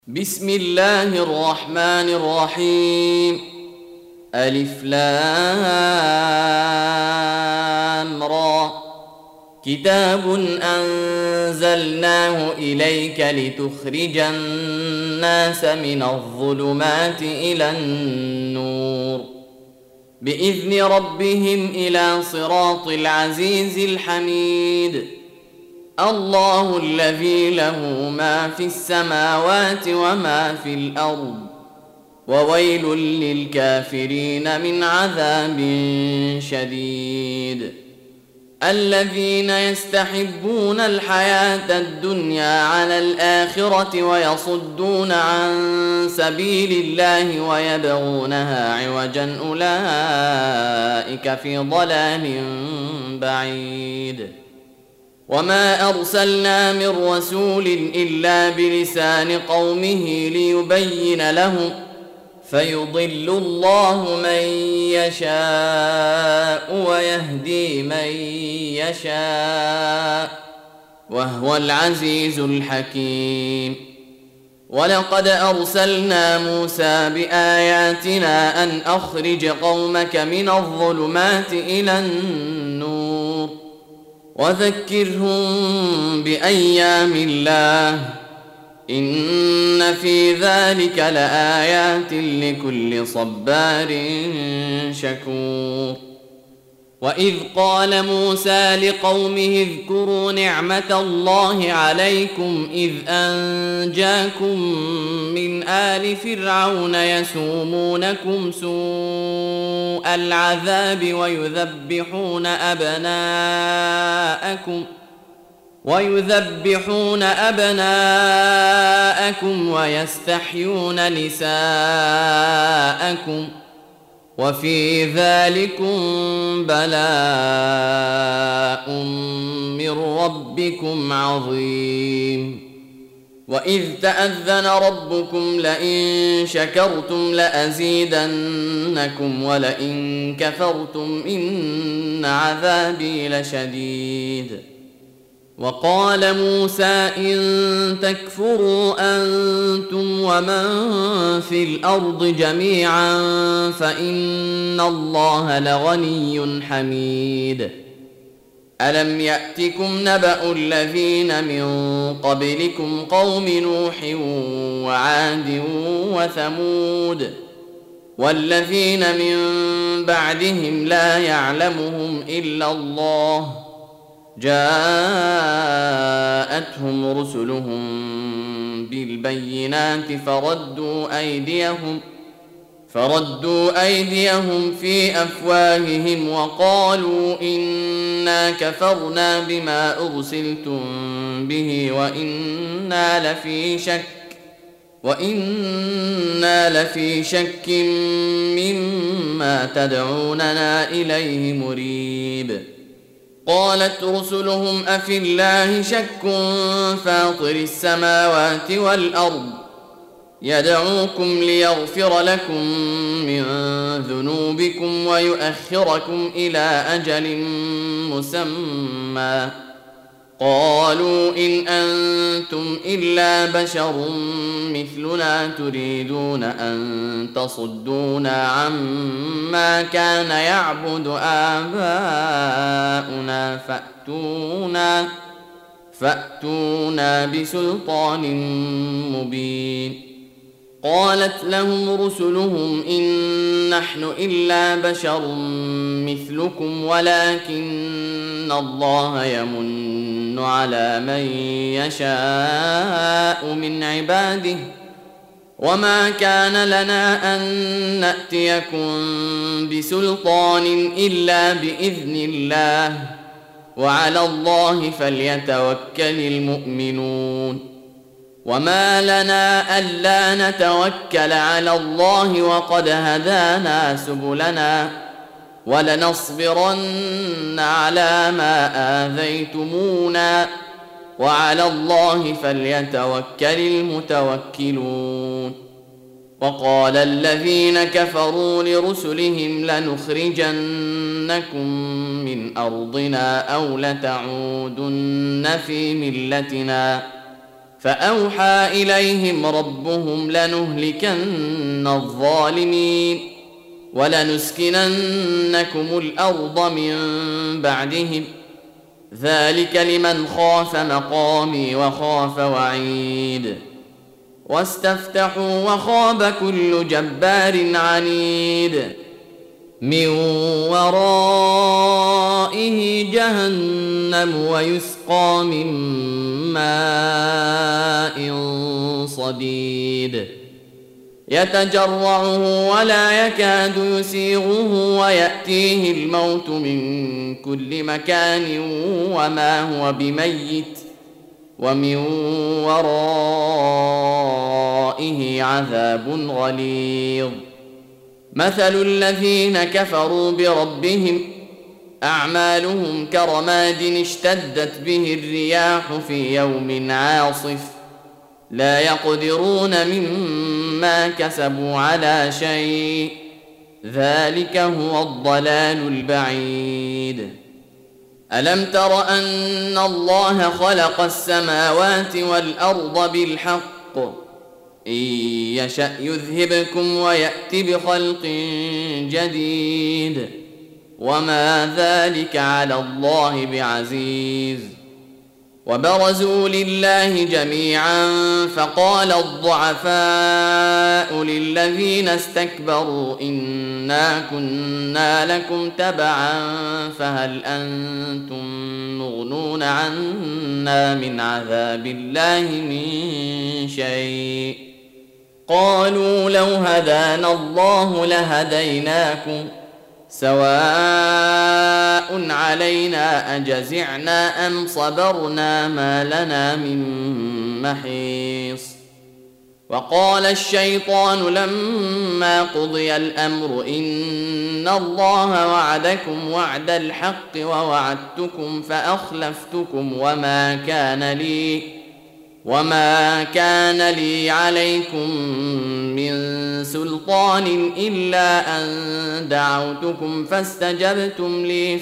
بسم الله الرحمن الرحيم. ألف لام را. كتاب أنزلناه إليك لتخرج الناس من الظلمات إلى النور بإذن ربهم إلى صراط العزيز الحميد. الله الذي له ما في السماوات وما في الأرض وويل للكافرين من عذاب شديد. الذين يستحبون الحياة الدنيا على الآخرة ويصدون عن سبيل الله ويبغونها عوجا أولئك في ضلال بعيد. وما أرسلنا من رسول إلا بلسان قومه ليبين لهم فيضل الله من يشاء ويهدي من يشاء وهو العزيز الحكيم. ولقد أرسلنا موسى بآياتنا أن أخرج قومك من الظلمات إلى النور وذكرهم بأيام الله إن في ذلك لآيات لكل صبار شكور. وإذ قال موسى لقومه اذكروا نعمة الله عليكم إذ أنجاكم من آل فرعون يسومونكم سوء العذاب ويذبحون أبناءكم ويستحيون نساءكم وفي ذلكم بلاء من ربكم عظيم. وإذ تأذن ربكم لئن شكرتم لأزيدنكم ولئن كفرتم إن عذابي لشديد. وقال موسى إن تكفروا أنتم ومن في الأرض جميعا فإن الله لغني حميد. ألم يأتكم نبأ الذين من قبلكم قوم نوح وعاد وثمود والذين من بعدهم لا يعلمهم إلا الله جاءتهم رسلهم بالبينات فردوا أيديهم في أفواههم وقالوا إنا كفرنا بما أرسلتم به وإنا لفي شك مما تدعوننا إليه مريب. قالت رسلهم أفي الله شك فاطر السماوات والأرض يدعوكم ليغفر لكم من ذنوبكم ويؤخركم إلى أجل مسمى قالوا إن أنتم إلا بشر مثلنا تريدون أن تصدونا عما كان يعبد آباؤنا فأتونا بسلطان مبين. قالت لهم رسلهم إن نحن إلا بشر مثلكم ولكن الله يمن على من يشاء من عباده وما كان لنا أن نأتيكم بسلطان إلا بإذن الله وعلى الله فليتوكل المؤمنون. وما لنا ألا نتوكل على الله وقد هدانا سبلنا ولنصبرن على ما آذيتمونا وعلى الله فليتوكل المتوكلون. وقال الذين كفروا لرسلهم لنخرجنكم من أرضنا أو لتعودن في ملتنا فأوحى إليهم ربهم لنهلكن الظالمين ولنسكننكم الأرض من بعدهم ذلك لمن خاف مقامي وخاف وعيد واستفتحوا وخاب كل جبار عنيد من ورائه جهنم ويسقى من ماء صديد يتجرعه ولا يكاد يسيغه ويأتيه الموت من كل مكان وما هو بميت ومن ورائه عذاب غليظ مثل الذين كفروا بربهم أعمالهم كرماد اشتدت به الرياح في يوم عاصف لا يقدرون مما كسبوا على شيء ذلك هو الضلال البعيد ألم تر أن الله خلق السماوات والأرض بالحق إن يشأ يذهبكم ويأت بخلق جديد وما ذلك على الله بعزيز وبرزوا لله جميعا فقال الضعفاء للذين استكبروا إنا كنا لكم تبعا فهل أنتم مغنون عنا من عذاب الله من شيء قالوا لو هدانا الله لهديناكم سواء علينا أجزعنا أم صبرنا ما لنا من محيص وقال الشيطان لما قضي الأمر إن الله وعدكم وعد الحق ووعدتكم فأخلفتكم وما كان لي عليكم من سلطان إلا أن دعوتكم فاستجبتم لي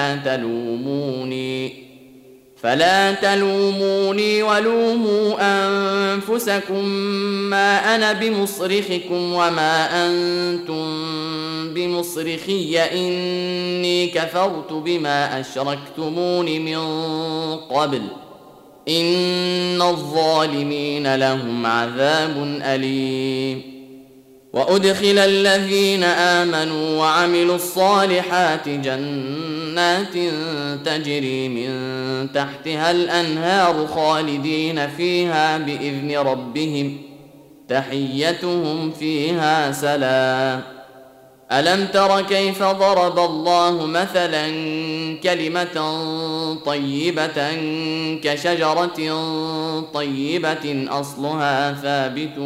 فلا تلوموني ولوموا أنفسكم ما أنا بمصرخكم وما أنتم بمصرخي إني كفرت بما أشركتمون من قبل إن الظالمين لهم عذاب أليم وأدخل الذين آمنوا وعملوا الصالحات جنات تجري من تحتها الأنهار خالدين فيها بإذن ربهم تحيتهم فيها سلام ألم تر كيف ضرب الله مثلا كلمة طيبة كشجرة طيبة أصلها ثابت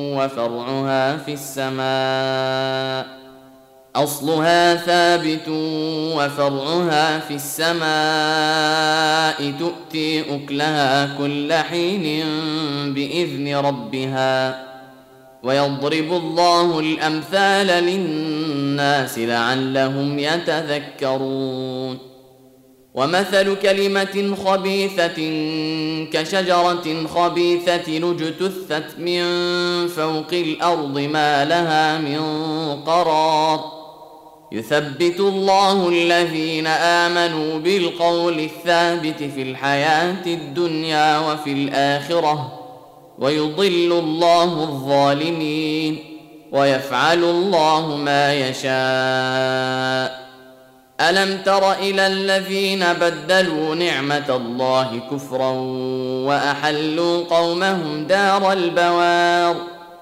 وفرعها في السماء تؤتي أكلها كل حين بإذن ربها ويضرب الله الأمثال للناس لعلهم يتذكرون ومثل كلمة خبيثة كشجرة خبيثة اجتثت من فوق الأرض ما لها من قرار يثبت الله الذين آمنوا بالقول الثابت في الحياة الدنيا وفي الآخرة ويضل الله الظالمين ويفعل الله ما يشاء ألم تر إلى الذين بدلوا نعمة الله كفرا وأحلوا قومهم دار البوار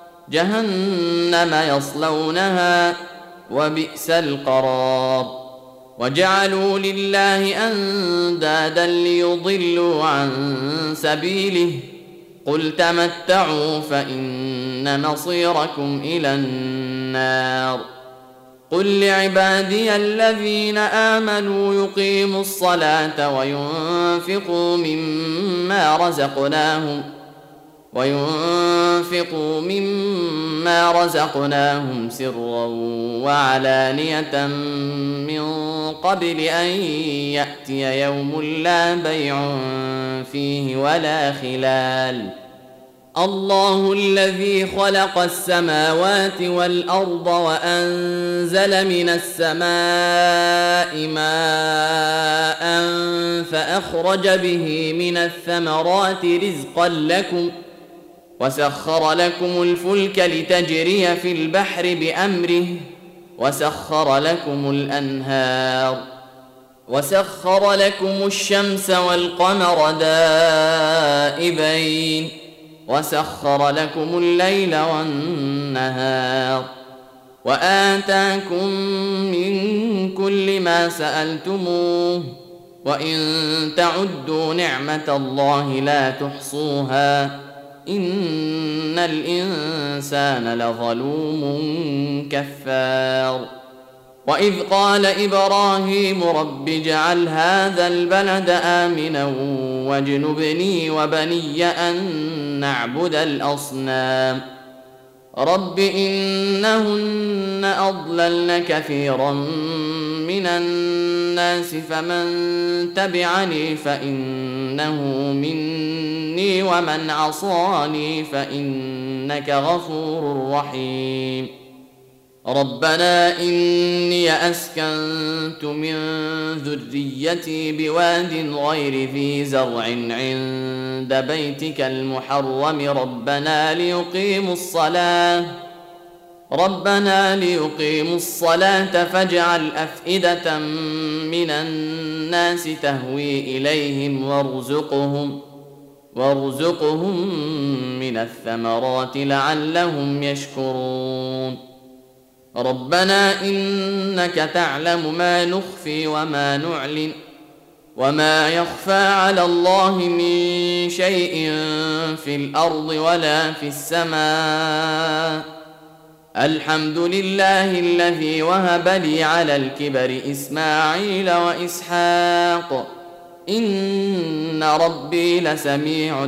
جهنم يصلونها وبئس القرار وجعلوا لله أندادا ليضلوا عن سبيله قل تمتعوا فإن مصيركم إلى النار قل لعبادي الذين آمنوا يقيموا الصلاة وينفقوا مما رزقناهم سرا وعلانية من قبل أن يأتي يوم لا بيع فيه ولا خلال الله الذي خلق السماوات والأرض وأنزل من السماء ماء فأخرج به من الثمرات رزقا لكم وسخر لكم الفلك لتجري في البحر بأمره وسخر لكم الأنهار وسخر لكم الشمس والقمر دائبين وسخر لكم الليل والنهار وآتاكم من كل ما سألتموه وإن تعدوا نعمة الله لا تحصوها إن الإنسان لظلوم كفار وإذ قال إبراهيم رب اجعل هذا البلد آمنا واجنبني وبني أن نعبد الأصنام رب إنهن أضللن كثيرا من الناس فمن تبعني فإنه مني ومن عصاني فإنك غفور رحيم ربنا إني أسكنت من ذريتي بواد غير ذي زرع عند بيتك المحرم ربنا ليقيموا الصلاة فاجعل أفئدة من الناس تهوي إليهم وارزقهم من الثمرات لعلهم يشكرون ربنا إنك تعلم ما نخفي وما نعلن وما يخفى على الله من شيء في الأرض ولا في السماء الحمد لله الذي وهب لي على الكبر إسماعيل وإسحاق إن ربي لسميع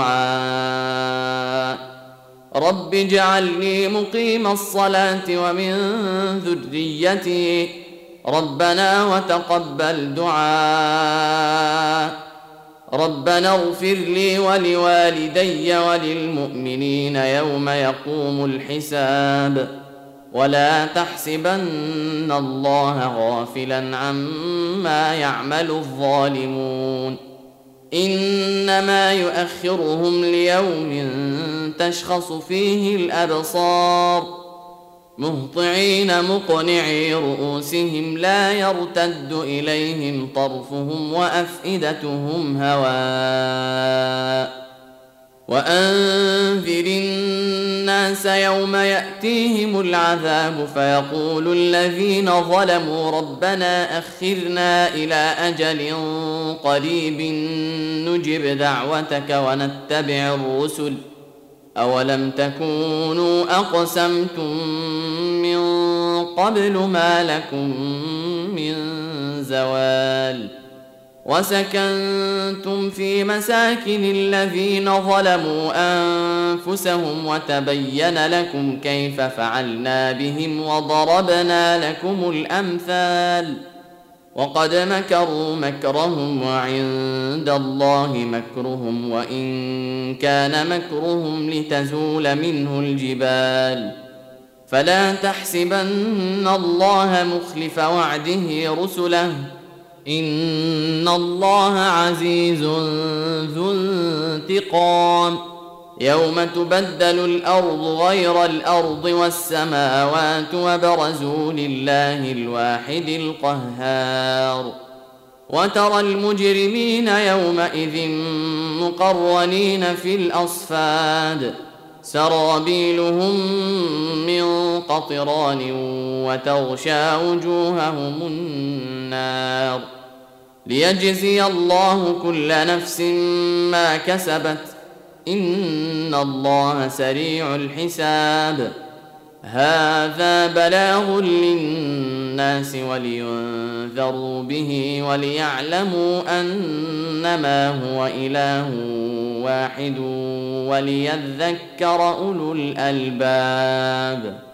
الدعاء رب اجعلني مقيم الصلاة ومن ذريتي ربنا وتقبل دعاء ربنا اغفر لي ولوالدي وللمؤمنين يوم يقوم الحساب ولا تحسبن الله غافلا عما يعمل الظالمون إنما يؤخرهم ليوم تشخص فيه الأبصار مهطعين مقنعي رؤوسهم لا يرتد إليهم طرفهم وأفئدتهم هواء وأنذر الناس يوم يأتيهم العذاب فيقول الذين ظلموا ربنا أخرنا إلى أجل قريب نجب دعوتك ونتبع الرسل أولم تكونوا أقسمتم من قبل ما لكم من زوال وسكنتم في مساكن الذين ظلموا أنفسهم وتبين لكم كيف فعلنا بهم وضربنا لكم الأمثال وقد مكروا مكرهم وعند الله مكرهم وإن كان مكرهم لتزول منه الجبال فلا تحسبن الله مخلف وعده رسله إن الله عزيز ذو انتقام يوم تبدل الأرض غير الأرض والسماوات وبرزوا لله الواحد القهار وترى المجرمين يومئذ مقرنين في الأصفاد سرابيلهم من قطران وتغشى وجوههم النار ليجزي الله كل نفس ما كسبت إن الله سريع الحساب هذا بلاغ للناس ولينذروا به وليعلموا أنما هو إله واحد وليذكر أولو الألباب.